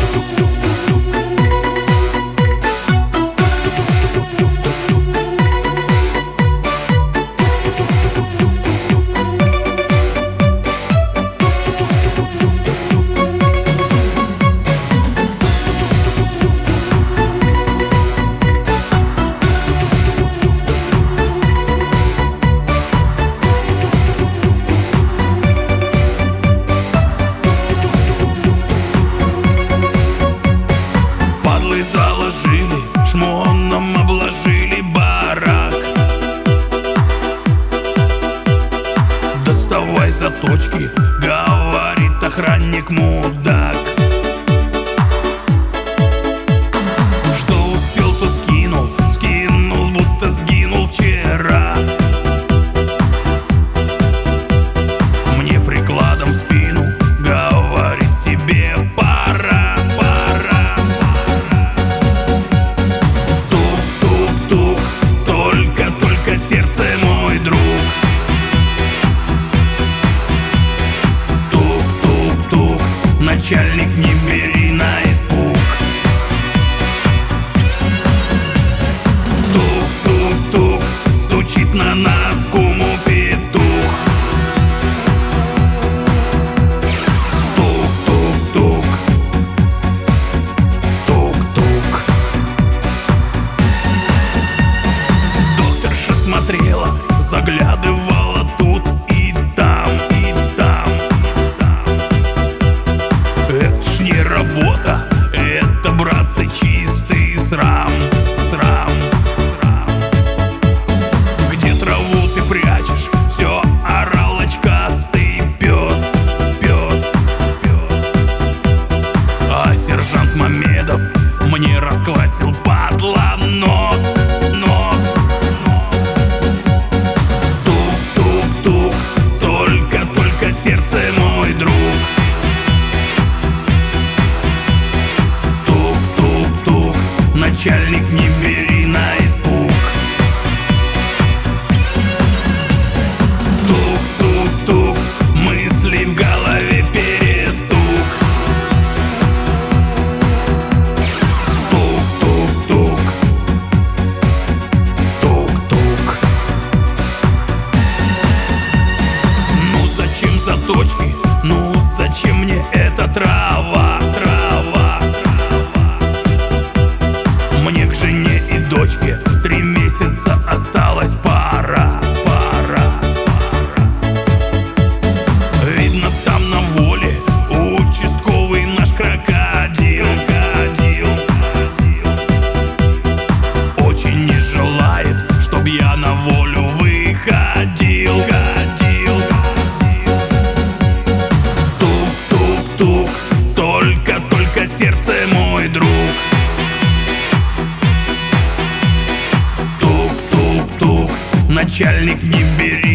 Заложили, шмоном обложили барак. Доставай заточки, говорит охранник мудак. Что успел, то скинул, скинул, будто сгинул вчера. Мне прикладом в спину говорит: тебе пора. Сердце, мой друг. Тук-тук-тук, начальник, не бери на испуг. Тук-тук-тук, стучит на нас куму петух. Тук-тук-тук, тук-тук. Докторша смотрела, заглядывала тут и там, и там, и там. Это ж не работа, это, братцы, чистый срам, срам, срам. Где траву ты прячешь? Все орал очкастый пес, пес, пес. А сержант Мамедов мне расквасил, падла, нос, нос. Сердце, мой друг. Тук-тук-тук, начальник, не бери на испуг. Тук-тук-тук, мысли в голове перестук. Тук-тук-тук, тук-тук. Заточки, ну зачем мне эта трава, трава, трава? Мне к жене и дочке 3 месяца осталось, пора, пора, пора. Видно, там на воле участковый наш крокодил, крокодил, крокодил. Очень не желает, чтоб я на волю выходил, ходил. Только сердце, мой друг. Тук-тук-тук, начальник, не бери